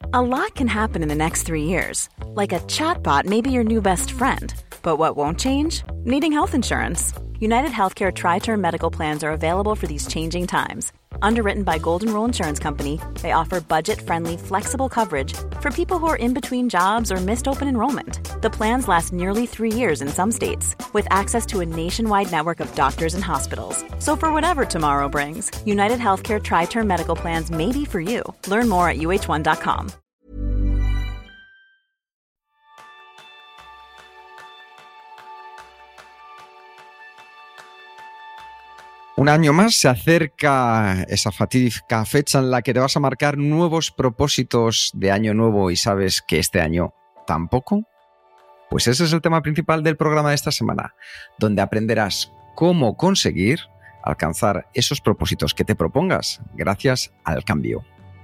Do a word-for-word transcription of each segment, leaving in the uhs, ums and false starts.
A lot can happen in the next three years. Like a chatbot may be your new best friend. But what won't change? Needing health insurance. United Healthcare Tri-Term Medical Plans are available for these changing times. Underwritten by Golden Rule Insurance Company, they offer budget-friendly, flexible coverage for people who are in between jobs or missed open enrollment. The plans last nearly three years in some states, with access to a nationwide network of doctors and hospitals. So for whatever tomorrow brings, United Healthcare Tri-Term Medical Plans may be for you. Learn more at U H one dot com. Un año más se acerca esa fatídica fecha en la que te vas a marcar nuevos propósitos de año nuevo y sabes que este año tampoco. Pues ese es el tema principal del programa de esta semana, donde aprenderás cómo conseguir alcanzar esos propósitos que te propongas gracias al cambio.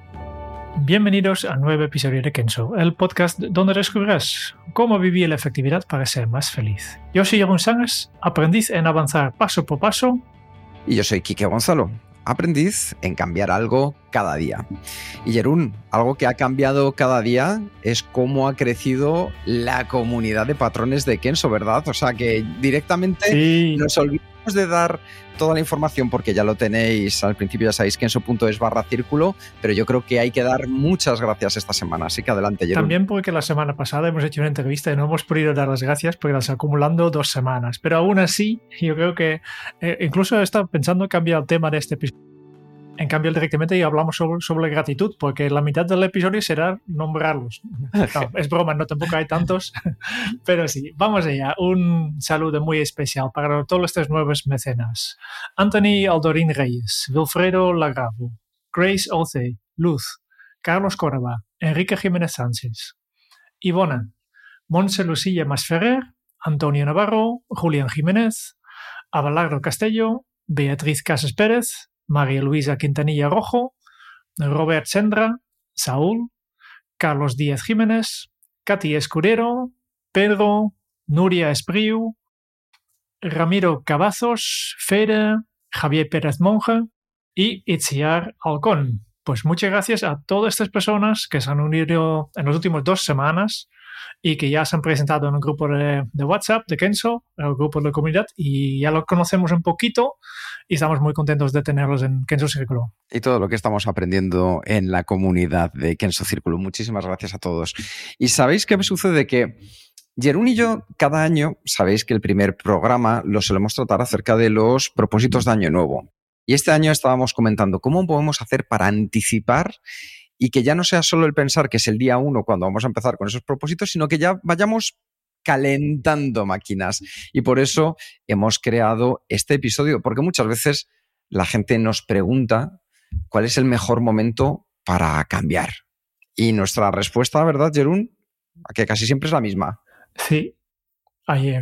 Bienvenidos a un nuevo episodio de Kenso, el podcast donde descubrirás cómo vivir la efectividad para ser más feliz. Yo soy Jeroen Sánchez, aprendiz en avanzar paso por paso. Y yo soy Quique Gonzalo, aprendiz en cambiar algo cada día. Y Jeroen, algo que ha cambiado cada día es cómo ha crecido la comunidad de patrones de Kenso, ¿verdad? O sea que directamente sí. Nos olvidamos de dar toda la información porque ya lo tenéis al principio, ya sabéis, kenso.es barra círculo, pero yo creo que hay que dar muchas gracias esta semana, así que adelante, Jeroen. También porque la semana pasada hemos hecho una entrevista y no hemos podido dar las gracias porque las acumulando dos semanas, pero aún así yo creo que eh, incluso he estado pensando en cambiar el tema de este episodio. En cambio, directamente ya hablamos sobre, sobre la gratitud, porque la mitad del episodio será nombrarlos. No, es broma, no tampoco hay tantos, pero sí, vamos allá. Un saludo muy especial para todos estos nuevos mecenas. Anthony Aldorín Reyes, Wilfredo Lagravo, Grace Olce, Luz, Carlos Córdoba, Enrique Jiménez Sánchez, Ivona, Montse Lucilla Masferrer, Antonio Navarro, Julián Jiménez, Abelardo Castello, Beatriz Casas Pérez, María Luisa Quintanilla Rojo, Robert Sendra, Saúl, Carlos Díaz Jiménez, Katy Escudero, Pedro, Nuria Espriu, Ramiro Cavazos, Fede, Javier Pérez Monge y Itziar Alcón. Pues muchas gracias a todas estas personas que se han unido en las últimas dos semanas y que ya se han presentado en un grupo de, de WhatsApp de Kenso, el grupo de la comunidad, y ya lo conocemos un poquito y estamos muy contentos de tenerlos en Kenso Círculo. Y todo lo que estamos aprendiendo en la comunidad de Kenso Círculo. Muchísimas gracias a todos. Y ¿sabéis qué me sucede? Que Jeroen y yo cada año, sabéis que el primer programa lo solemos tratar acerca de los propósitos de Año Nuevo. Y este año estábamos comentando cómo podemos hacer para anticipar y que ya no sea solo el pensar que es el día uno cuando vamos a empezar con esos propósitos, sino que ya vayamos calentando máquinas. Y por eso hemos creado este episodio, porque muchas veces la gente nos pregunta cuál es el mejor momento para cambiar. Y nuestra respuesta, ¿verdad, Jeroen? Que casi siempre es la misma. Sí, ayer.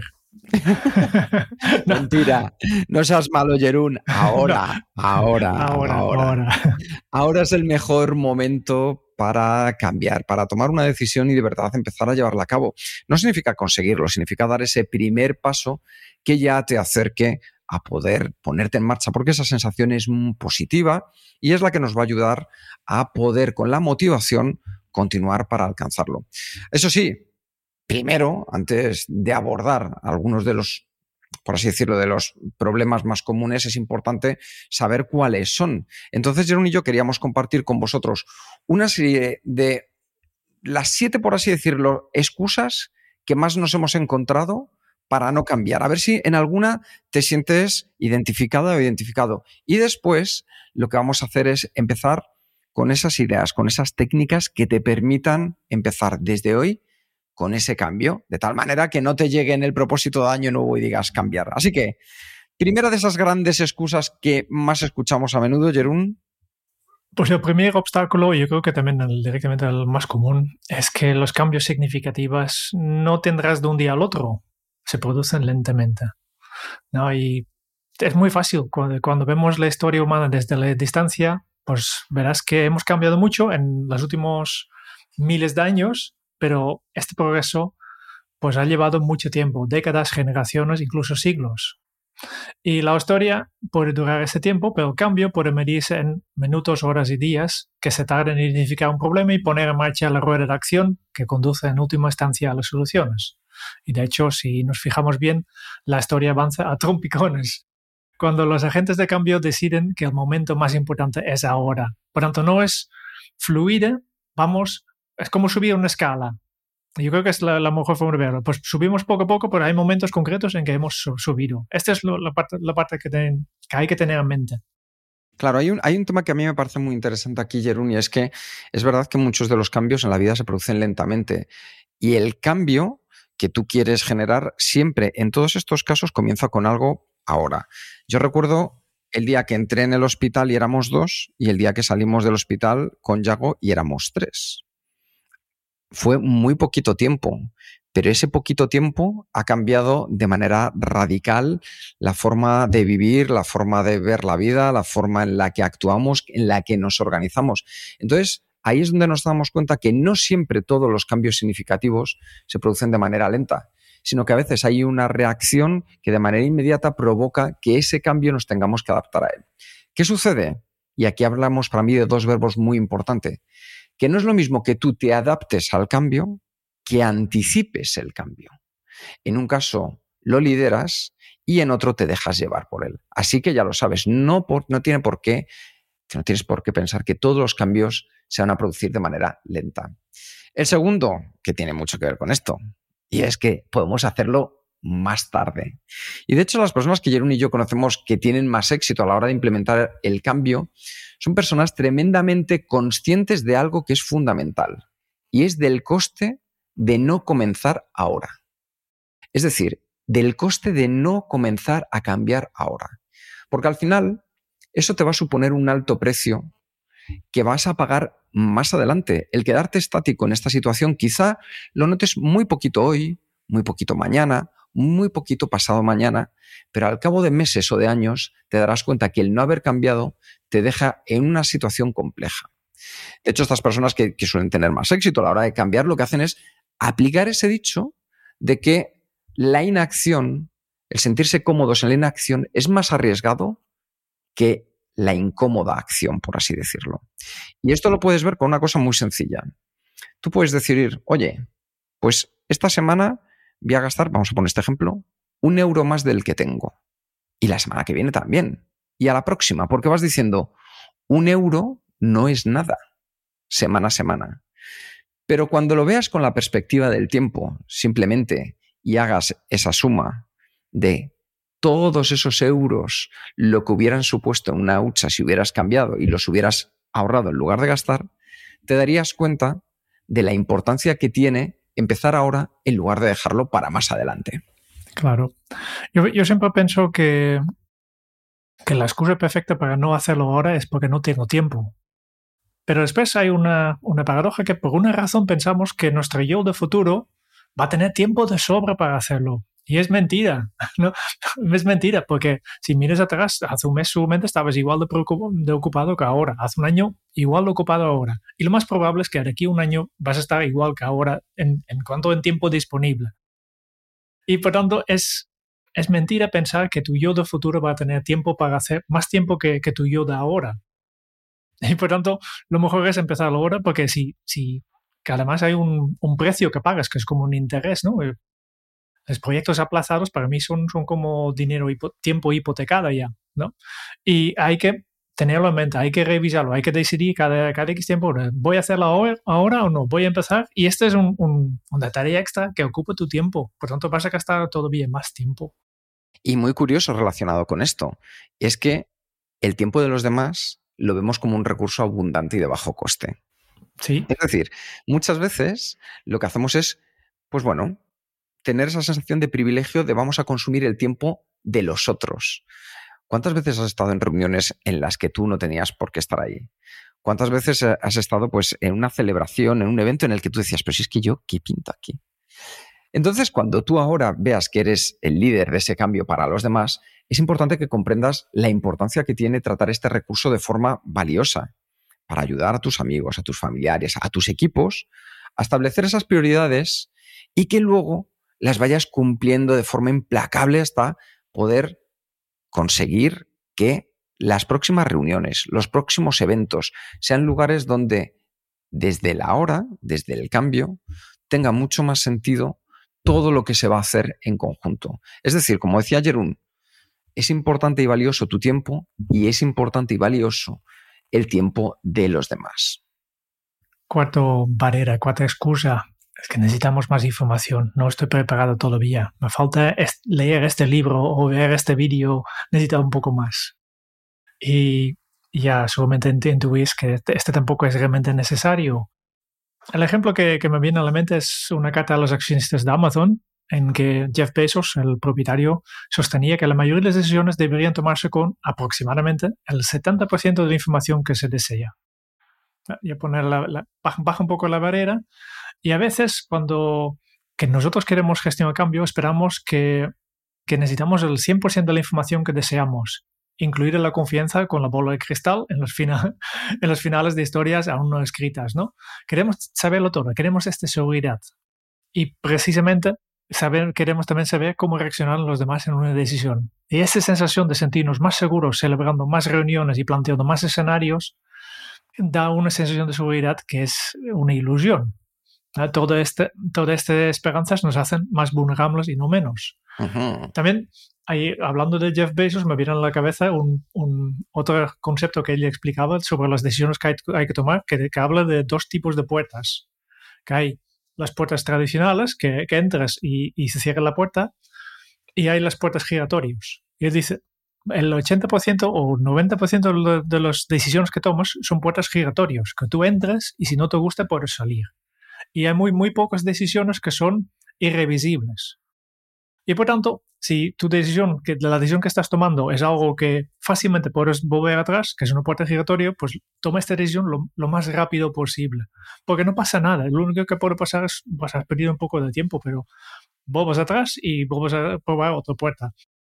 No. Mentira, no seas malo, Jeroen. Ahora, no. ahora, ahora, ahora, ahora. Ahora es el mejor momento para cambiar, para tomar una decisión y de verdad empezar a llevarla a cabo. No significa conseguirlo, significa dar ese primer paso que ya te acerque a poder ponerte en marcha, porque esa sensación es positiva y es la que nos va a ayudar a poder, con la motivación, continuar para alcanzarlo. Eso sí, primero, antes de abordar algunos de los, por así decirlo, de los problemas más comunes, es importante saber cuáles son. Entonces, Jeroen y yo queríamos compartir con vosotros una serie de las siete, por así decirlo, excusas que más nos hemos encontrado para no cambiar. A ver si en alguna te sientes identificada o identificado. Y después, lo que vamos a hacer es empezar con esas ideas, con esas técnicas que te permitan empezar desde hoy con ese cambio, de tal manera que no te llegue en el propósito de año nuevo y digas cambiar. Así que, primera de esas grandes excusas que más escuchamos a menudo, Jeroen. Pues el primer obstáculo, yo creo que también el, directamente el más común, es que los cambios significativos no tendrás de un día al otro, se producen lentamente, ¿no? Y es muy fácil, cuando, cuando vemos la historia humana desde la distancia, pues verás que hemos cambiado mucho en los últimos miles de años, pero este progreso pues ha llevado mucho tiempo, décadas, generaciones, incluso siglos. Y la historia puede durar ese tiempo, pero el cambio puede medirse en minutos, horas y días que se tardan en identificar un problema y poner en marcha la rueda de acción que conduce en última instancia a las soluciones. Y de hecho, si nos fijamos bien, la historia avanza a trompicones. Cuando los agentes de cambio deciden que el momento más importante es ahora. Por tanto, no es fluida, vamos, es como subir una escala. Yo creo que es la, la mejor forma de verlo. Pues subimos poco a poco, pero hay momentos concretos en que hemos subido. Esta es lo, la parte, la parte que, ten, que hay que tener en mente. Claro, hay un, hay un tema que a mí me parece muy interesante aquí, Jeroen, y es que es verdad que muchos de los cambios en la vida se producen lentamente. Y el cambio que tú quieres generar siempre, en todos estos casos, comienza con algo ahora. Yo recuerdo el día que entré en el hospital y éramos dos, y el día que salimos del hospital con Yago y éramos tres. Fue muy poquito tiempo, pero ese poquito tiempo ha cambiado de manera radical la forma de vivir, la forma de ver la vida, la forma en la que actuamos, en la que nos organizamos. Entonces, ahí es donde nos damos cuenta que no siempre todos los cambios significativos se producen de manera lenta, sino que a veces hay una reacción que de manera inmediata provoca que ese cambio nos tengamos que adaptar a él. ¿Qué sucede? Y aquí hablamos para mí de dos verbos muy importantes. Que no es lo mismo que tú te adaptes al cambio que anticipes el cambio. En un caso lo lideras y en otro te dejas llevar por él. Así que ya lo sabes, no, por, no, tiene por qué, no tienes por qué pensar que todos los cambios se van a producir de manera lenta. El segundo, que tiene mucho que ver con esto, y es que podemos hacerlo más tarde. Y de hecho las personas que Jeroen y yo conocemos que tienen más éxito a la hora de implementar el cambio son personas tremendamente conscientes de algo que es fundamental y es del coste de no comenzar ahora. Es decir, del coste de no comenzar a cambiar ahora. Porque al final eso te va a suponer un alto precio que vas a pagar más adelante. El quedarte estático en esta situación quizá lo notes muy poquito hoy, muy poquito mañana, muy poquito pasado mañana, pero al cabo de meses o de años te darás cuenta que el no haber cambiado te deja en una situación compleja. De hecho, estas personas que, que suelen tener más éxito a la hora de cambiar, lo que hacen es aplicar ese dicho de que la inacción, el sentirse cómodos en la inacción, es más arriesgado que la incómoda acción, por así decirlo. Y esto lo puedes ver con una cosa muy sencilla. Tú puedes decidir, oye, pues esta semana voy a gastar, vamos a poner este ejemplo, un euro más del que tengo. Y la semana que viene también. Y a la próxima, porque vas diciendo, un euro no es nada, semana a semana. Pero cuando lo veas con la perspectiva del tiempo, simplemente, y hagas esa suma de todos esos euros, lo que hubieran supuesto en una hucha si hubieras cambiado y los hubieras ahorrado en lugar de gastar, te darías cuenta de la importancia que tiene empezar ahora en lugar de dejarlo para más adelante. Claro. Yo, yo siempre pienso que, que la excusa perfecta para no hacerlo ahora es porque no tengo tiempo. Pero después hay una, una paradoja que por una razón pensamos que nuestro yo de futuro va a tener tiempo de sobra para hacerlo. Y es mentira, ¿no? Es mentira, porque si miras atrás, hace un mes seguramente estabas igual de, de ocupado que ahora. Hace un año, igual de ocupado ahora. Y lo más probable es que de aquí a un año vas a estar igual que ahora en, en cuanto en tiempo disponible. Y por tanto, es, es mentira pensar que tu yo de futuro va a tener tiempo para hacer más tiempo que, que tu yo de ahora. Y por tanto, lo mejor es empezar ahora, porque si, si que además hay un, un precio que pagas, que es como un interés, ¿no? Los proyectos aplazados para mí son, son como dinero, hipo, tiempo hipotecado ya, ¿no? Y hay que tenerlo en mente, hay que revisarlo, hay que decidir cada, cada X tiempo, ¿voy a hacerlo ahora, ahora o no? ¿Voy a empezar? Y esta es un, un, una tarea extra que ocupa tu tiempo, por tanto vas a gastar todavía más tiempo. Y muy curioso relacionado con esto, es que el tiempo de los demás lo vemos como un recurso abundante y de bajo coste. Sí. Es decir, muchas veces lo que hacemos es, pues bueno, tener esa sensación de privilegio de vamos a consumir el tiempo de los otros. ¿Cuántas veces has estado en reuniones en las que tú no tenías por qué estar ahí? ¿Cuántas veces has estado pues, en una celebración, en un evento en el que tú decías, pero si es que yo, ¿qué pinto aquí? Entonces, cuando tú ahora veas que eres el líder de ese cambio para los demás, es importante que comprendas la importancia que tiene tratar este recurso de forma valiosa para ayudar a tus amigos, a tus familiares, a tus equipos, a establecer esas prioridades y que luego las vayas cumpliendo de forma implacable hasta poder conseguir que las próximas reuniones, los próximos eventos, sean lugares donde desde la hora, desde el cambio, tenga mucho más sentido todo lo que se va a hacer en conjunto. Es decir, como decía Jeroen, es importante y valioso tu tiempo y es importante y valioso el tiempo de los demás. Cuarto barrera, cuarta excusa, es que necesitamos más información. No estoy preparado todavía. Me falta leer este libro o ver este vídeo. Necesito un poco más. Y ya solamente intuís que este tampoco es realmente necesario. El ejemplo que, que me viene a la mente es una carta a los accionistas de Amazon, en que Jeff Bezos, el propietario, sostenía que la mayoría de las decisiones deberían tomarse con aproximadamente el setenta por ciento de la información que se desea. Y poner la, la, baja un poco la barrera. Y a veces cuando que nosotros queremos gestionar el cambio, esperamos que, que necesitamos el cien por ciento de la información que deseamos, incluir la confianza con la bola de cristal en los, final, en los finales de historias aún no escritas, ¿no? Queremos saberlo todo, queremos esta seguridad. Y precisamente saber, queremos también saber cómo reaccionan los demás en una decisión. Y esa sensación de sentirnos más seguros, celebrando más reuniones y planteando más escenarios, da una sensación de seguridad que es una ilusión. Todo este, todas estas esperanzas nos hacen más vulnerables y no menos. Uh-huh. También, ahí, hablando de Jeff Bezos, me viene a la cabeza un, un otro concepto que él explicaba sobre las decisiones que hay, hay que tomar, que, que habla de dos tipos de puertas. Que hay las puertas tradicionales, que, que entras y, y se cierra la puerta, y hay las puertas giratorias. Y él dice, el ochenta por ciento o noventa por ciento de, de las decisiones que tomas son puertas giratorias, que tú entras y si no te gusta puedes salir. Y hay muy, muy pocas decisiones que son irrevisibles. Y por tanto, si tu decisión, que la decisión que estás tomando es algo que fácilmente puedes volver atrás, que es una puerta giratoria, pues toma esta decisión lo, lo más rápido posible. Porque no pasa nada. Lo único que puede pasar es vas a perder un poco de tiempo, pero vuelves atrás y vuelves a probar otra puerta.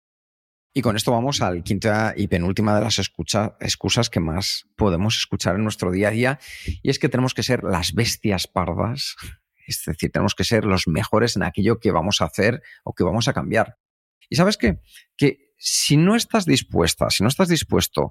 Y con esto vamos al quinta y penúltima de las escucha, excusas que más podemos escuchar en nuestro día a día, y es que tenemos que ser las bestias pardas, es decir, tenemos que ser los mejores en aquello que vamos a hacer o que vamos a cambiar. ¿Y sabes qué? Que si no estás dispuesta, si no estás dispuesto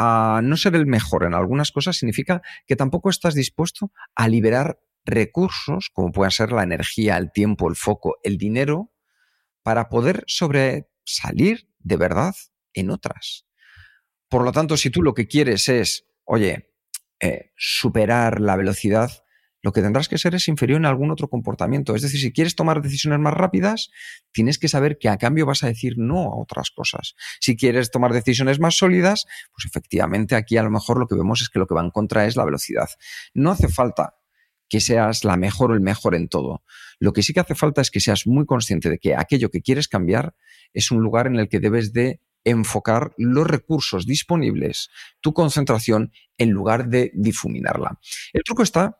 a no ser el mejor en algunas cosas, significa que tampoco estás dispuesto a liberar recursos, como pueden ser la energía, el tiempo, el foco, el dinero, para poder sobresalir de verdad en otras. Por lo tanto, si tú lo que quieres es, oye, eh, superar la velocidad, lo que tendrás que ser es inferior en algún otro comportamiento. Es decir, si quieres tomar decisiones más rápidas, tienes que saber que a cambio vas a decir no a otras cosas. Si quieres tomar decisiones más sólidas, pues efectivamente aquí a lo mejor lo que vemos es que lo que va en contra es la velocidad. No hace falta que seas la mejor o el mejor en todo. Lo que sí que hace falta es que seas muy consciente de que aquello que quieres cambiar es un lugar en el que debes de enfocar los recursos disponibles, tu concentración, en lugar de difuminarla. El truco está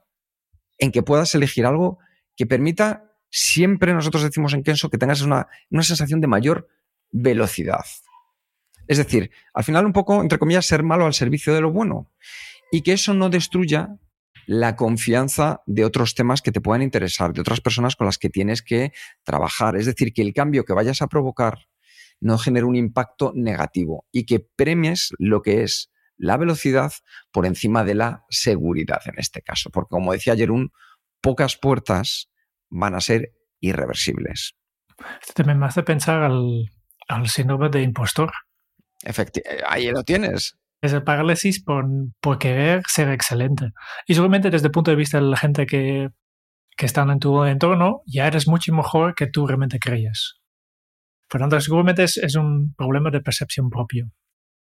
en que puedas elegir algo que permita, siempre nosotros decimos en Kenso, que tengas una, una sensación de mayor velocidad. Es decir, al final un poco, entre comillas, ser malo al servicio de lo bueno. Y que eso no destruya la confianza de otros temas que te puedan interesar, de otras personas con las que tienes que trabajar. Es decir, que el cambio que vayas a provocar no genere un impacto negativo y que premies lo que es la velocidad por encima de la seguridad en este caso. Porque, como decía Jeroen, pocas puertas van a ser irreversibles. Esto también me hace pensar al, al síndrome de impostor. Efectivamente, ahí lo tienes. Es el parálisis por, por querer ser excelente. Y seguramente desde el punto de vista de la gente que, que están en tu entorno, ya eres mucho mejor que tú realmente creías. Por lo tanto, seguramente es, es un problema de percepción propio.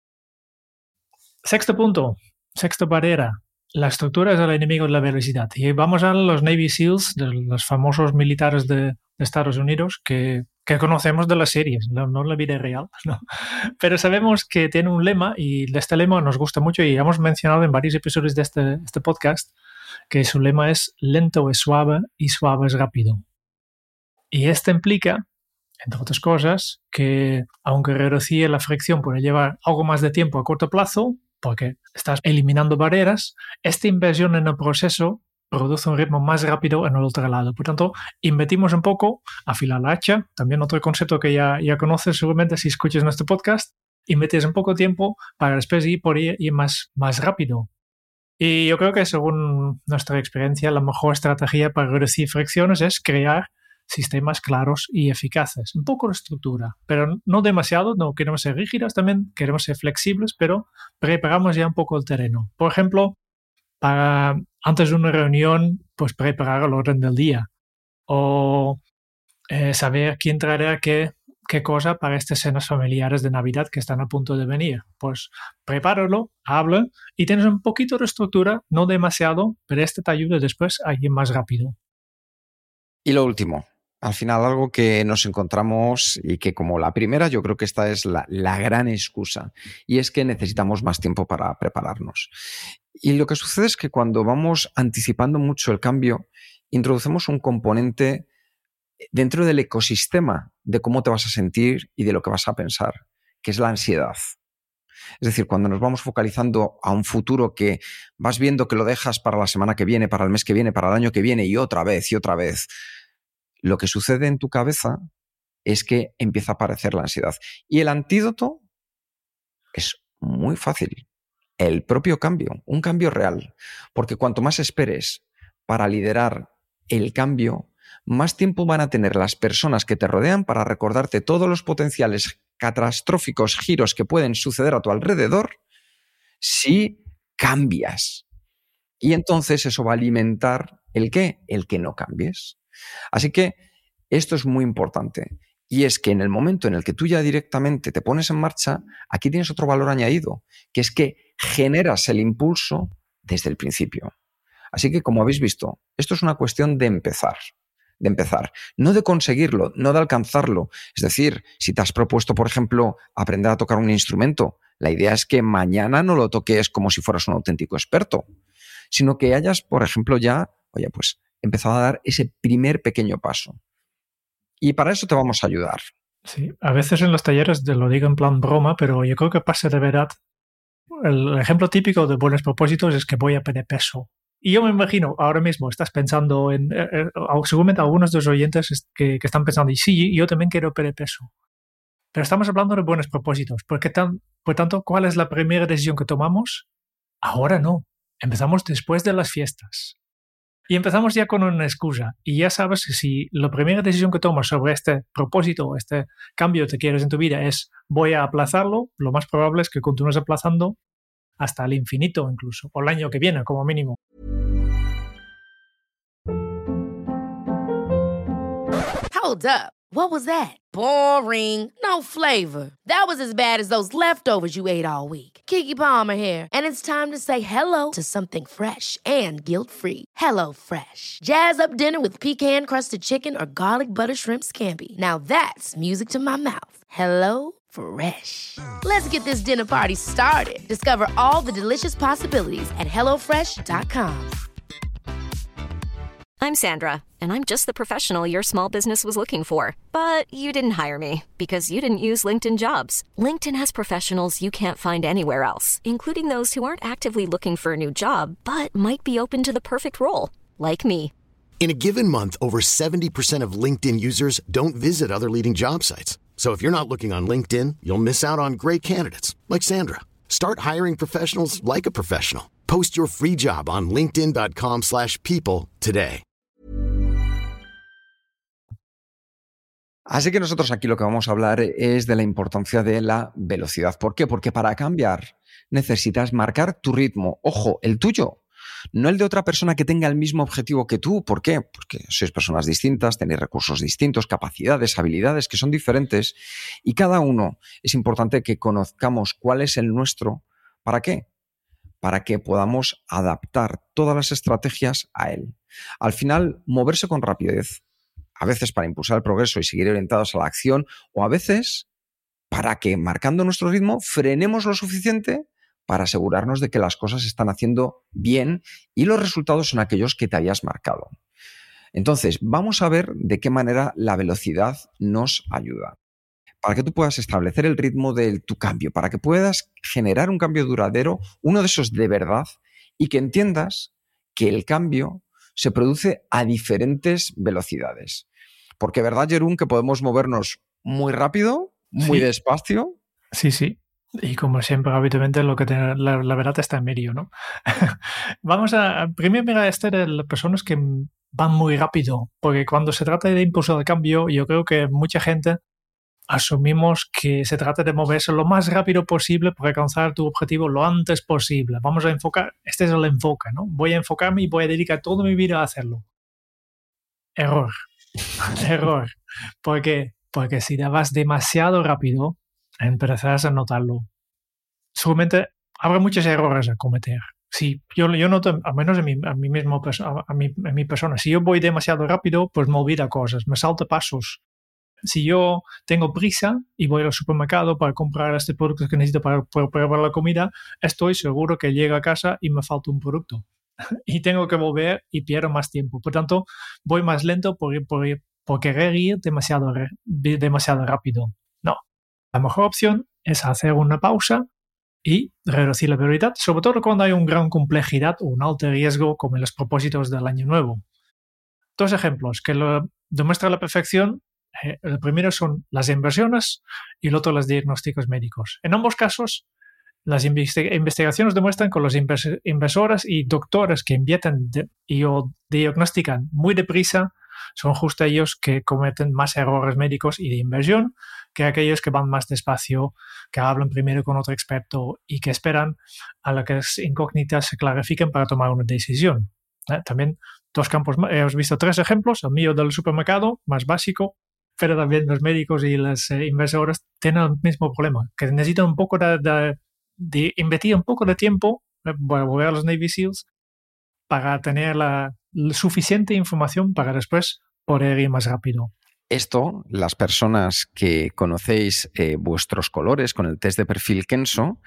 Sexto punto, sexta barrera. La estructura es el enemigo de la velocidad. Y vamos a los Navy SEALs, de los famosos militares de, de Estados Unidos, que, que conocemos de las series, no, no en la vida real, ¿no? Pero sabemos que tiene un lema, y este lema nos gusta mucho, y hemos mencionado en varios episodios de este, este podcast, que su lema es lento es suave y suave es rápido. Y esto implica, entre otras cosas, que aunque reducir la fricción puede llevar algo más de tiempo a corto plazo, porque estás eliminando barreras, esta inversión en el proceso produce un ritmo más rápido en el otro lado. Por tanto, invertimos un poco, afilar la hacha, también otro concepto que ya, ya conoces seguramente si escuchas nuestro podcast, y metes un poco de tiempo para después ir por ir, ir más, más rápido. Y yo creo que según nuestra experiencia, la mejor estrategia para reducir fricciones es crear sistemas claros y eficaces. Un poco de estructura, pero no demasiado, no queremos ser rígidos, también queremos ser flexibles, pero preparamos ya un poco el terreno. Por ejemplo, para antes de una reunión, pues preparar el orden del día o eh, saber quién traerá qué, qué cosa para estas cenas familiares de Navidad que están a punto de venir. Pues prepáralo, habla y tienes un poquito de estructura, no demasiado, pero este te ayuda después a ir más rápido. Y lo último, al final algo que nos encontramos y que como la primera yo creo que esta es la, la gran excusa y es que necesitamos más tiempo para prepararnos. Y lo que sucede es que cuando vamos anticipando mucho el cambio, introducimos un componente dentro del ecosistema de cómo te vas a sentir y de lo que vas a pensar, que es la ansiedad. Es decir, cuando nos vamos focalizando a un futuro que vas viendo que lo dejas para la semana que viene, para el mes que viene, para el año que viene y otra vez y otra vez, lo que sucede en tu cabeza es que empieza a aparecer la ansiedad. Y el antídoto es muy fácil. El propio cambio, un cambio real. Porque cuanto más esperes para liderar el cambio, más tiempo van a tener las personas que te rodean para recordarte todos los potenciales catastróficos giros que pueden suceder a tu alrededor si cambias. Y entonces eso va a alimentar ¿el qué? El que no cambies. Así que esto es muy importante. Y es que en el momento en el que tú ya directamente te pones en marcha, aquí tienes otro valor añadido, que es que generas el impulso desde el principio. Así que, como habéis visto, esto es una cuestión de empezar. de empezar, no de conseguirlo, no de alcanzarlo. Es decir, si te has propuesto, por ejemplo, aprender a tocar un instrumento, la idea es que mañana no lo toques como si fueras un auténtico experto, sino que hayas, por ejemplo, ya, oye, pues empezado a dar ese primer pequeño paso. Y para eso te vamos a ayudar. Sí, a veces en los talleres te lo digo en plan broma, pero yo creo que pasa de verdad. El ejemplo típico de buenos propósitos es que voy a perder peso. Y yo me imagino, ahora mismo estás pensando en, eh, eh, seguramente algunos de los oyentes que, que están pensando, y sí, yo también quiero perder peso. Pero estamos hablando de buenos propósitos. ¿Por qué tan, por tanto, cuál es la primera decisión que tomamos? Ahora no. Empezamos después de las fiestas. Y empezamos ya con una excusa. Y ya sabes que si la primera decisión que tomas sobre este propósito, este cambio que quieres en tu vida es voy a aplazarlo, lo más probable es que continúes aplazando hasta el infinito incluso, o el año que viene como mínimo. Hold up. What was that? Boring. No flavor. That was as bad as those leftovers you ate all week. Keke Palmer here, and it's time to say hello to something fresh and guilt-free. Hello Fresh. Jazz up dinner with pecan-crusted chicken or garlic butter shrimp scampi. Now that's music to my mouth. Hello Fresh. Let's get this dinner party started. Discover all the delicious possibilities at hello fresh dot com. I'm Sandra, and I'm just the professional your small business was looking for. But you didn't hire me because you didn't use LinkedIn Jobs. LinkedIn has professionals you can't find anywhere else, including those who aren't actively looking for a new job, but might be open to the perfect role, like me. In a given month, over seventy percent of LinkedIn users don't visit other leading job sites. So if you're not looking on LinkedIn, you'll miss out on great candidates like Sandra. Start hiring professionals like a professional. Post your free job on linkedin dot com slash people today. Así que nosotros aquí lo que vamos a hablar es de la importancia de la velocidad. ¿Por qué? Porque para cambiar necesitas marcar tu ritmo. Ojo, el tuyo, no el de otra persona que tenga el mismo objetivo que tú. ¿Por qué? Porque sois personas distintas, tenéis recursos distintos, capacidades, habilidades que son diferentes y cada uno es importante que conozcamos cuál es el nuestro. ¿Para qué? Para que podamos adaptar todas las estrategias a él. Al final, moverse con rapidez, a veces para impulsar el progreso y seguir orientados a la acción, o a veces para que, marcando nuestro ritmo, frenemos lo suficiente para asegurarnos de que las cosas se están haciendo bien y los resultados son aquellos que te habías marcado. Entonces, vamos a ver de qué manera la velocidad nos ayuda. Para que tú puedas establecer el ritmo de tu cambio, para que puedas generar un cambio duradero, uno de esos de verdad, y que entiendas que el cambio se produce a diferentes velocidades. Porque, ¿verdad, Jeroen, que podemos movernos muy rápido, muy sí. despacio? Sí, sí. Y como siempre, habitualmente, lo que te, la, la verdad está en medio, ¿no? Vamos a, a primero mirar este de las personas que van muy rápido, porque cuando se trata de impulso de cambio, yo creo que mucha gente asumimos que se trata de moverse lo más rápido posible para alcanzar tu objetivo lo antes posible. Vamos a enfocar, este es el enfoque, ¿no? Voy a enfocarme y voy a dedicar toda mi vida a hacerlo. Error. Error. ¿Por qué? Porque si te vas demasiado rápido, empezarás a notarlo. Seguramente habrá muchos errores a cometer. Si yo, yo noto, al menos en mi, a mí mismo, a, a, mi, a mi persona, si yo voy demasiado rápido, pues me olvido cosas, me salto pasos. Si yo tengo prisa y voy al supermercado para comprar este producto que necesito para, para preparar la comida, estoy seguro que llego a casa y me falta un producto. Y tengo que volver y pierdo más tiempo. Por tanto, voy más lento por, por, por querer ir demasiado, demasiado rápido. No. La mejor opción es hacer una pausa y reducir la velocidad, sobre todo cuando hay una gran complejidad o un alto riesgo como en los propósitos del año nuevo. Dos ejemplos que lo demuestran a la perfección. Eh, el primero son las inversiones y el otro los diagnósticos médicos. En ambos casos, las investi- investigaciones demuestran que los invers- inversores y doctores que invierten de- y o diagnostican muy deprisa son justo ellos que cometen más errores médicos y de inversión que aquellos que van más despacio, que hablan primero con otro experto y que esperan a la que las incógnitas se clarifiquen para tomar una decisión. ¿Eh? También dos campos, hemos visto tres ejemplos, el mío del supermercado, más básico, pero también los médicos y los eh, inversores tienen el mismo problema, que necesitan un poco de, de, de invertir un poco de tiempo, eh, voy a volver a los Navy SEALs, para tener la, la suficiente información para después poder ir más rápido. Esto, las personas que conocéis eh, vuestros colores con el test de perfil Kenso,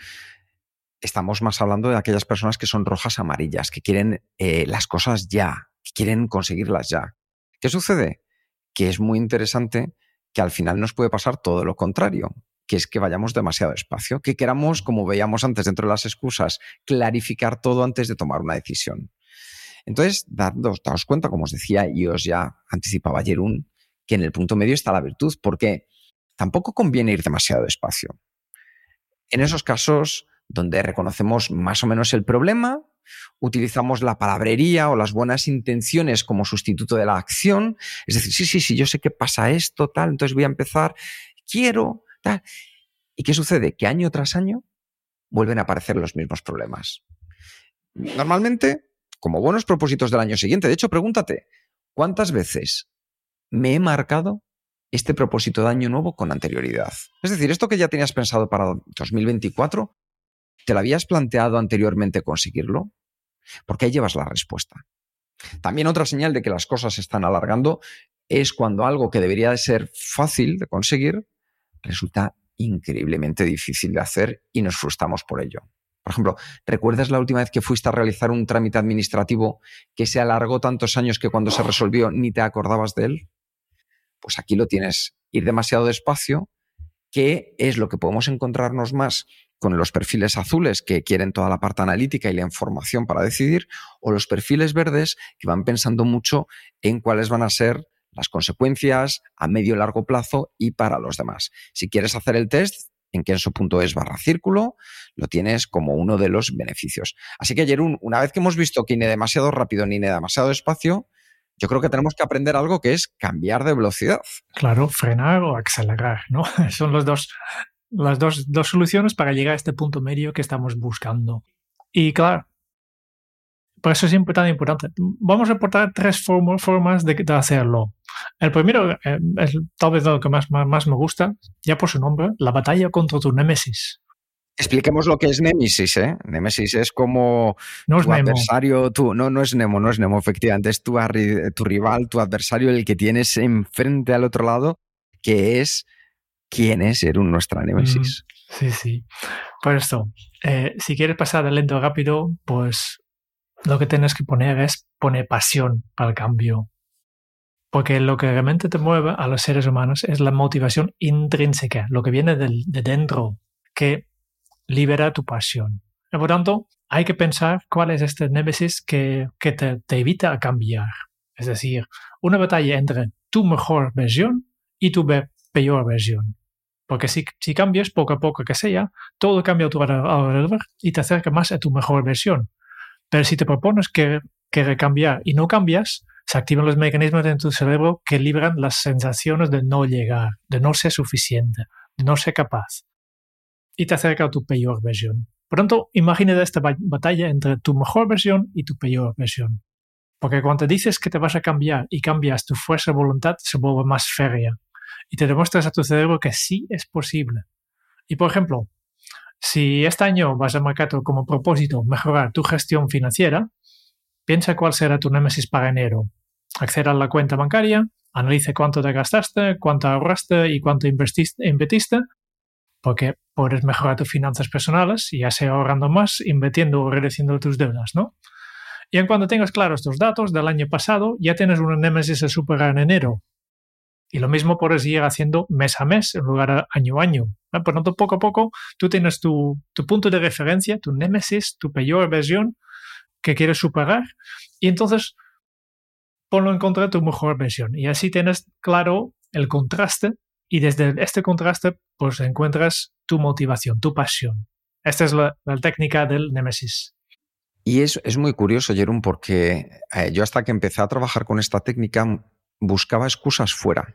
estamos más hablando de aquellas personas que son rojas amarillas, que quieren eh, las cosas ya, que quieren conseguirlas ya. ¿Qué sucede? Que es muy interesante que al final nos puede pasar todo lo contrario, que es que vayamos demasiado despacio, que queramos, como veíamos antes dentro de las excusas, clarificar todo antes de tomar una decisión. Entonces, daos, daos cuenta, como os decía y os ya anticipaba Jeroen, que en el punto medio está la virtud, porque tampoco conviene ir demasiado despacio. En esos casos donde reconocemos más o menos el problema, utilizamos la palabrería o las buenas intenciones como sustituto de la acción, es decir, sí, sí, sí, yo sé que pasa esto, tal, entonces voy a empezar, quiero, tal. ¿Y qué sucede? Que año tras año vuelven a aparecer los mismos problemas. Normalmente, como buenos propósitos del año siguiente, de hecho, pregúntate, ¿cuántas veces me he marcado este propósito de año nuevo con anterioridad? Es decir, esto que ya tenías pensado para dos mil veinticuatro, ¿te lo habías planteado anteriormente conseguirlo? Porque ahí llevas la respuesta. También otra señal de que las cosas se están alargando es cuando algo que debería de ser fácil de conseguir resulta increíblemente difícil de hacer y nos frustramos por ello. Por ejemplo, ¿recuerdas la última vez que fuiste a realizar un trámite administrativo que se alargó tantos años que cuando se resolvió ni te acordabas de él? Pues aquí lo tienes. Ir demasiado despacio, que es lo que podemos encontrarnos más con los perfiles azules que quieren toda la parte analítica y la información para decidir, o los perfiles verdes que van pensando mucho en cuáles van a ser las consecuencias a medio y largo plazo y para los demás. Si quieres hacer el test, en kenso.es barra círculo, lo tienes como uno de los beneficios. Así que, Jeroen, una vez que hemos visto que ni demasiado rápido ni demasiado despacio, yo creo que tenemos que aprender algo que es cambiar de velocidad. Claro, frenar o acelerar, ¿no? Son los dos, las dos, dos soluciones para llegar a este punto medio que estamos buscando. Y claro, por eso es tan importante. Vamos a aportar tres form- formas de, de hacerlo. El primero eh, es tal vez lo que más, más, más me gusta, ya por su nombre, la batalla contra tu némesis. Expliquemos lo que es Némesis, ¿eh? Némesis es como no es tu Nemo. adversario, tu, no, no es Nemo, no es Nemo, efectivamente, es tu, tu rival, tu adversario, el que tienes enfrente al otro lado, que es quién es Jeroen, nuestra Némesis. Mm, sí, sí. Por esto, eh, si quieres pasar de lento a rápido, pues lo que tienes que poner es poner pasión para el cambio. Porque lo que realmente te mueve a los seres humanos es la motivación intrínseca, lo que viene de, de dentro, que libera tu pasión. Y por tanto, hay que pensar cuál es este némesis que, que te, te evita a cambiar. Es decir, una batalla entre tu mejor versión y tu be- peor versión. Porque si, si cambias poco a poco que sea, todo cambia a tu alrededor y te acerca más a tu mejor versión. Pero si te propones que, que recambiar y no cambias, se activan los mecanismos en tu cerebro que libran las sensaciones de no llegar, de no ser suficiente, de no ser capaz. Y te acerca a tu peor versión. Por tanto, imagínate esta batalla entre tu mejor versión y tu peor versión. Porque cuando dices que te vas a cambiar y cambias, tu fuerza de voluntad se vuelve más férrea. Y te demuestras a tu cerebro que sí es posible. Y por ejemplo, si este año vas a marcar como propósito mejorar tu gestión financiera, piensa cuál será tu némesis para enero. Accede a la cuenta bancaria, analice cuánto te gastaste, cuánto ahorraste y cuánto invertiste, invertiste, porque puedes mejorar tus finanzas personales, ya sea ahorrando más, invirtiendo o reduciendo tus deudas, ¿no? Y en cuanto tengas claros estos datos del año pasado, ya tienes una némesis a superar en enero. Y lo mismo puedes ir haciendo mes a mes en lugar de año a año. ¿no? Por lo tanto, poco a poco, tú tienes tu, tu punto de referencia, tu némesis, tu peor versión que quieres superar. Y entonces, ponlo en contra de tu mejor versión. Y así tienes claro el contraste. Y desde este contraste, pues encuentras tu motivación, tu pasión. Esta es la, la técnica del némesis. Y es, es muy curioso, Jerún, porque eh, yo hasta que empecé a trabajar con esta técnica buscaba excusas fuera.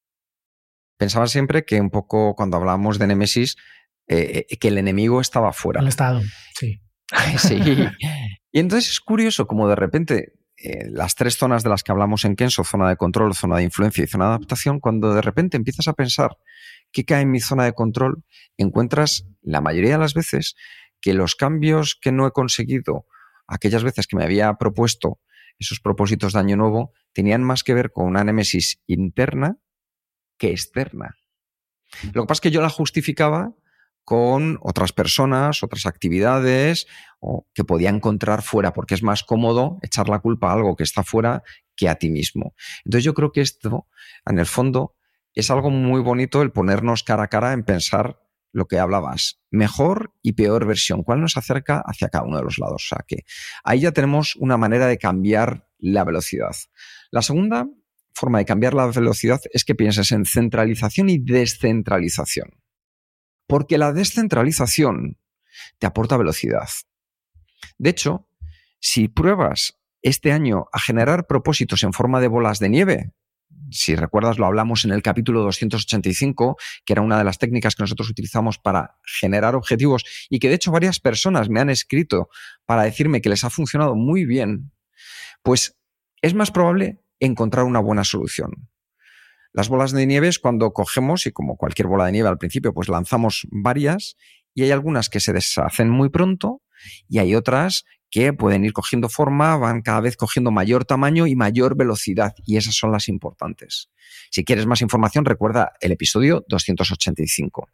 Pensaba siempre que un poco cuando hablábamos de némesis, eh, que el enemigo estaba fuera. El Estado, sí. Sí. Y entonces es curioso como de repente eh, las tres zonas de las que hablamos en Kenso, zona de control, zona de influencia y zona de adaptación, cuando de repente empiezas a pensar qué cae en mi zona de control, encuentras la mayoría de las veces que los cambios que no he conseguido, aquellas veces que me había propuesto esos propósitos de año nuevo, tenían más que ver con una némesis interna que externa. Lo que pasa es que yo la justificaba con otras personas, otras actividades o que podía encontrar fuera, porque es más cómodo echar la culpa a algo que está fuera que a ti mismo. Entonces yo creo que esto, en el fondo, es algo muy bonito el ponernos cara a cara en pensar lo que hablabas, mejor y peor versión, cuál nos acerca hacia cada uno de los lados. O sea que ahí ya tenemos una manera de cambiar la velocidad. La segunda forma de cambiar la velocidad es que pienses en centralización y descentralización. Porque la descentralización te aporta velocidad. De hecho, si pruebas este año a generar propósitos en forma de bolas de nieve, si recuerdas lo hablamos en el capítulo doscientos ochenta y cinco, que era una de las técnicas que nosotros utilizamos para generar objetivos y que de hecho varias personas me han escrito para decirme que les ha funcionado muy bien, pues es más probable encontrar una buena solución. Las bolas de nieve es cuando cogemos, y como cualquier bola de nieve al principio, pues lanzamos varias y hay algunas que se deshacen muy pronto y hay otras que pueden ir cogiendo forma, van cada vez cogiendo mayor tamaño y mayor velocidad, y esas son las importantes. Si quieres más información, recuerda el episodio doscientos ochenta y cinco.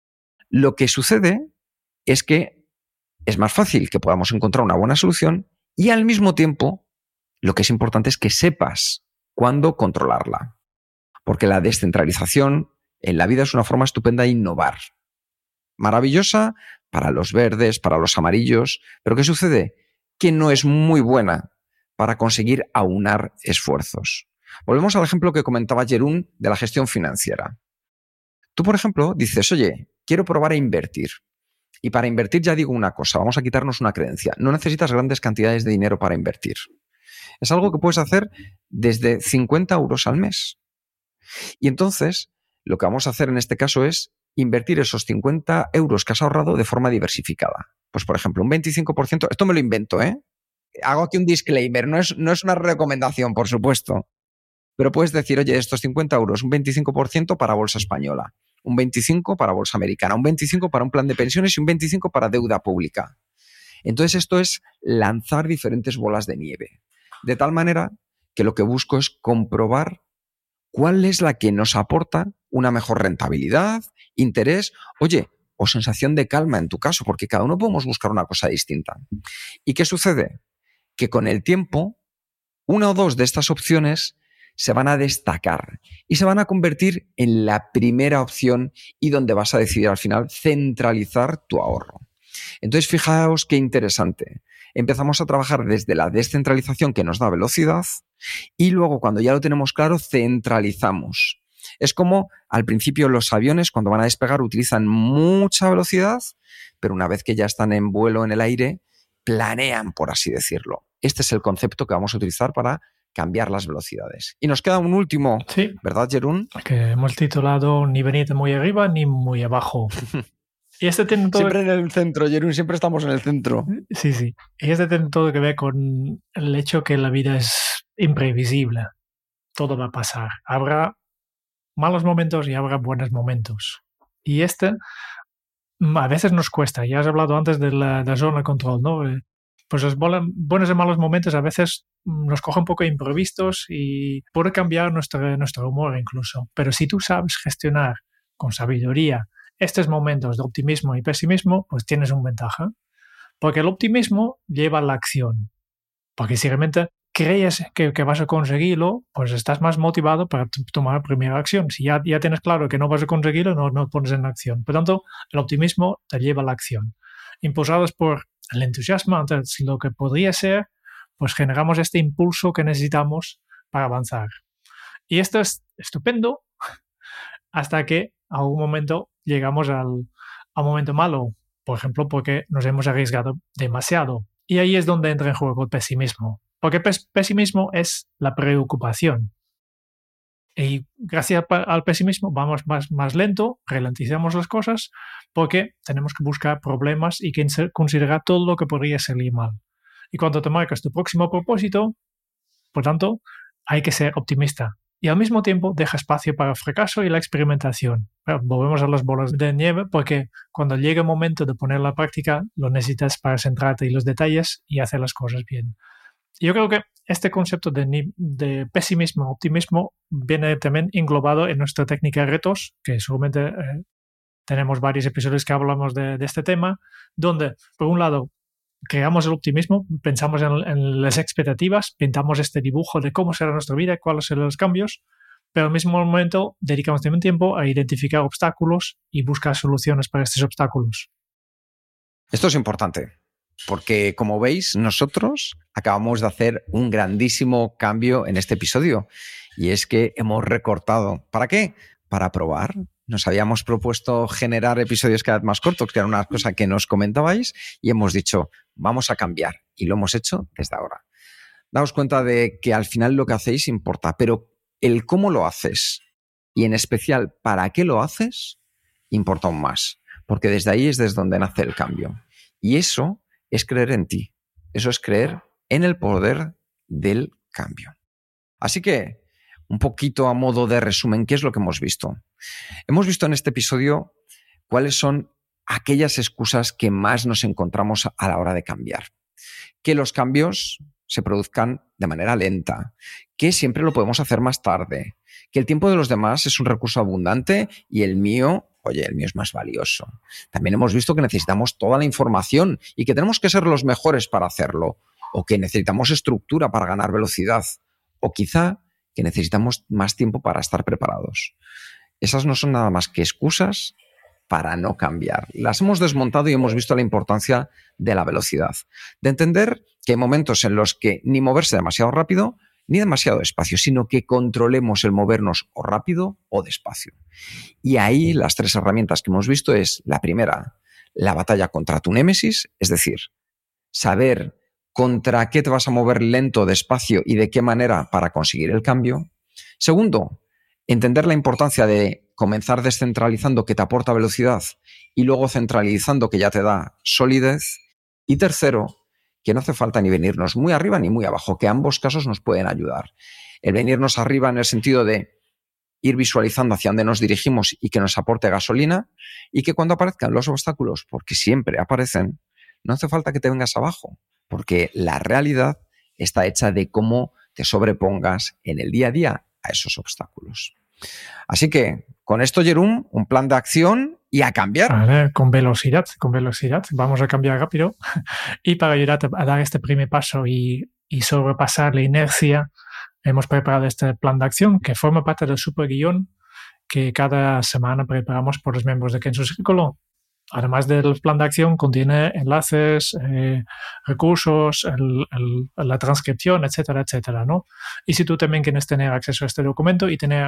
Lo que sucede es que es más fácil que podamos encontrar una buena solución y al mismo tiempo lo que es importante es que sepas cuándo controlarla. Porque la descentralización en la vida es una forma estupenda de innovar. Maravillosa para los verdes, para los amarillos, pero ¿qué sucede? Que no es muy buena para conseguir aunar esfuerzos. Volvemos al ejemplo que comentaba Jerún de la gestión financiera. Tú, por ejemplo, dices, oye, quiero probar a invertir. Y para invertir ya digo una cosa, vamos a quitarnos una creencia. No necesitas grandes cantidades de dinero para invertir. Es algo que puedes hacer desde cincuenta euros al mes. Y entonces, lo que vamos a hacer en este caso es invertir esos cincuenta euros que has ahorrado de forma diversificada. Pues, por ejemplo, un veinticinco por ciento, esto me lo invento, ¿eh? Hago aquí un disclaimer, no es, no es una recomendación, por supuesto. Pero puedes decir, oye, estos cincuenta euros, un veinticinco por ciento para bolsa española, un veinticinco por ciento para bolsa americana, un veinticinco por ciento para un plan de pensiones y un veinticinco por ciento para deuda pública. Entonces, esto es lanzar diferentes bolas de nieve. De tal manera que lo que busco es comprobar cuál es la que nos aporta una mejor rentabilidad, interés, oye, o sensación de calma en tu caso, porque cada uno podemos buscar una cosa distinta. ¿Y qué sucede? Que con el tiempo, una o dos de estas opciones se van a destacar y se van a convertir en la primera opción y donde vas a decidir al final centralizar tu ahorro. Entonces, fijaos qué interesante. Empezamos a trabajar desde la descentralización que nos da velocidad y luego, cuando ya lo tenemos claro, centralizamos. Es como al principio los aviones cuando van a despegar utilizan mucha velocidad, pero una vez que ya están en vuelo en el aire, planean, por así decirlo. Este es el concepto que vamos a utilizar para cambiar las velocidades. Y nos queda un último, sí, ¿verdad, Jeroen? Que hemos titulado ni venid muy arriba ni muy abajo. Y este tiene todo... Siempre en el centro, Jeroen, siempre estamos en el centro. Sí, sí. Y este tiene todo que ver con el hecho que la vida es imprevisible. Todo va a pasar. Habrá malos momentos y habrá buenos momentos. Y este a veces nos cuesta. Ya has hablado antes de la, de la zona de control, ¿no? Pues los buenos y malos momentos a veces nos cogen un poco imprevistos y puede cambiar nuestro, nuestro humor incluso. Pero si tú sabes gestionar con sabiduría estos momentos de optimismo y pesimismo, pues tienes una ventaja. Porque el optimismo lleva a la acción. Porque si realmente crees que, que vas a conseguirlo, pues estás más motivado para t- tomar la primera acción. Si ya, ya tienes claro que no vas a conseguirlo, no, no pones en acción. Por tanto, el optimismo te lleva a la acción. Impulsados por el entusiasmo ante lo que podría ser, pues generamos este impulso que necesitamos para avanzar. Y esto es estupendo hasta que a algún momento llegamos al, al momento malo, por ejemplo, porque nos hemos arriesgado demasiado. Y ahí es donde entra en juego el pesimismo, porque pes- pesimismo es la preocupación. Y gracias al pesimismo vamos más, más lento, ralentizamos las cosas, porque tenemos que buscar problemas y que considerar todo lo que podría salir mal. Y cuando te marcas tu próximo propósito, por tanto, hay que ser optimista. Y al mismo tiempo deja espacio para el fracaso y la experimentación. Pero volvemos a las bolas de nieve porque cuando llega el momento de ponerla en práctica, lo necesitas para centrarte en los detalles y hacer las cosas bien. Yo creo que este concepto de, de pesimismo, optimismo, viene también englobado en nuestra técnica de retos, que seguramente eh, tenemos varios episodios que hablamos de, de este tema, donde, por un lado, creamos el optimismo, pensamos en, en las expectativas, pintamos este dibujo de cómo será nuestra vida, cuáles serán los cambios, pero al mismo momento dedicamos también tiempo a identificar obstáculos y buscar soluciones para estos obstáculos. Esto es importante, porque como veis, nosotros acabamos de hacer un grandísimo cambio en este episodio, y es que hemos recortado. ¿Para qué? Para probar. Nos habíamos propuesto generar episodios cada vez más cortos, que era una cosa que nos comentabais, y hemos dicho, vamos a cambiar, y lo hemos hecho desde ahora. Daos cuenta de que al final lo que hacéis importa, pero el cómo lo haces, y en especial para qué lo haces, importa aún más, porque desde ahí es desde donde nace el cambio. Y eso es creer en ti, eso es creer en el poder del cambio. Así que, un poquito a modo de resumen, ¿qué es lo que hemos visto? Hemos visto en este episodio cuáles son aquellas excusas que más nos encontramos a la hora de cambiar. Que los cambios se produzcan de manera lenta, que siempre lo podemos hacer más tarde, que el tiempo de los demás es un recurso abundante y el mío, oye, el mío es más valioso. También hemos visto que necesitamos toda la información y que tenemos que ser los mejores para hacerlo, o que necesitamos estructura para ganar velocidad, o quizá que necesitamos más tiempo para estar preparados. Esas no son nada más que excusas para no cambiar. Las hemos desmontado y hemos visto la importancia de la velocidad, de entender que hay momentos en los que ni moverse demasiado rápido ni demasiado despacio, sino que controlemos el movernos o rápido o despacio. Y ahí las tres herramientas que hemos visto es, la primera, la batalla contra tu némesis, es decir, saber contra qué te vas a mover lento, despacio y de qué manera para conseguir el cambio. Segundo, entender la importancia de comenzar descentralizando, que te aporta velocidad, y luego centralizando, que ya te da solidez. Y tercero, que no hace falta ni venirnos muy arriba ni muy abajo, que ambos casos nos pueden ayudar. El venirnos arriba en el sentido de ir visualizando hacia dónde nos dirigimos y que nos aporte gasolina, y que cuando aparezcan los obstáculos, porque siempre aparecen, no hace falta que te vengas abajo, porque la realidad está hecha de cómo te sobrepongas en el día a día a esos obstáculos. Así que, con esto, Jeroen, un plan de acción y a cambiar. Vale, con velocidad, con velocidad. Vamos a cambiar rápido. Y para ayudarte a dar este primer paso y, y sobrepasar la inercia, hemos preparado este plan de acción que forma parte del superguión que cada semana preparamos por los miembros de Kenso Círculo. Además del plan de acción, contiene enlaces, eh, recursos, el, el, la transcripción, etcétera, etcétera, ¿no? Y si tú también quieres tener acceso a este documento y tener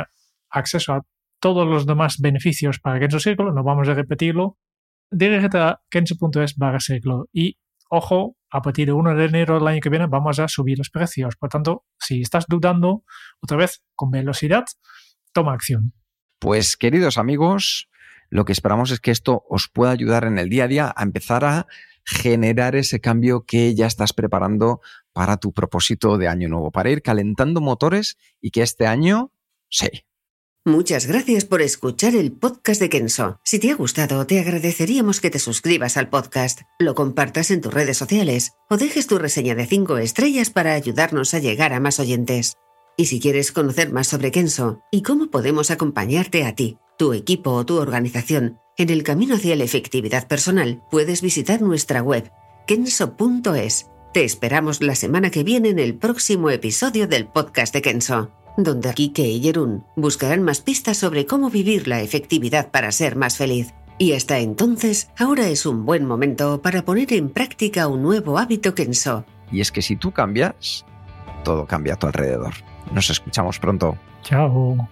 acceso a todos los demás beneficios para Kenso Círculo, no vamos a repetirlo, dirígete a kenso.es barra círculo y, ojo, a partir de primero de enero del año que viene vamos a subir los precios. Por tanto, si estás dudando, otra vez, con velocidad, toma acción. Pues, queridos amigos, lo que esperamos es que esto os pueda ayudar en el día a día a empezar a generar ese cambio que ya estás preparando para tu propósito de año nuevo, para ir calentando motores y que este año, sí. Muchas gracias por escuchar el podcast de Kenso. Si te ha gustado, te agradeceríamos que te suscribas al podcast, lo compartas en tus redes sociales o dejes tu reseña de cinco estrellas para ayudarnos a llegar a más oyentes. Y si quieres conocer más sobre Kenso y cómo podemos acompañarte a ti, tu equipo o tu organización en el camino hacia la efectividad personal, puedes visitar nuestra web kenso punto es. Te esperamos la semana que viene en el próximo episodio del podcast de Kenso, donde Kike y Jeroen buscarán más pistas sobre cómo vivir la efectividad para ser más feliz. Y hasta entonces, ahora es un buen momento para poner en práctica un nuevo hábito Kenso. Y es que si tú cambias, todo cambia a tu alrededor. Nos escuchamos pronto. Chao.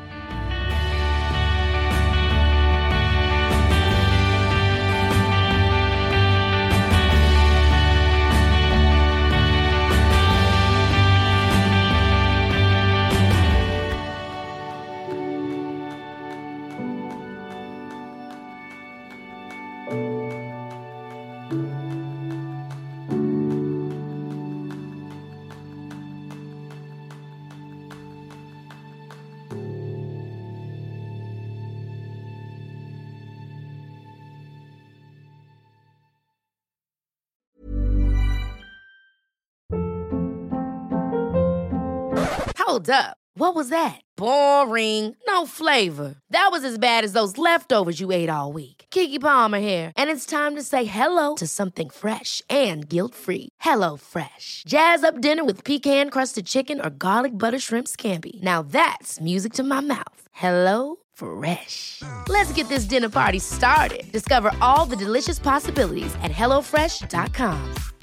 Hold up. What was that? Boring. No flavor. That was as bad as those leftovers you ate all week. Keke Palmer here, and it's time to say hello to something fresh and guilt-free. Hello Fresh. Jazz up dinner with pecan-crusted chicken or garlic butter shrimp scampi. Now that's music to my mouth. Hello Fresh. Let's get this dinner party started. Discover all the delicious possibilities at hello fresh dot com.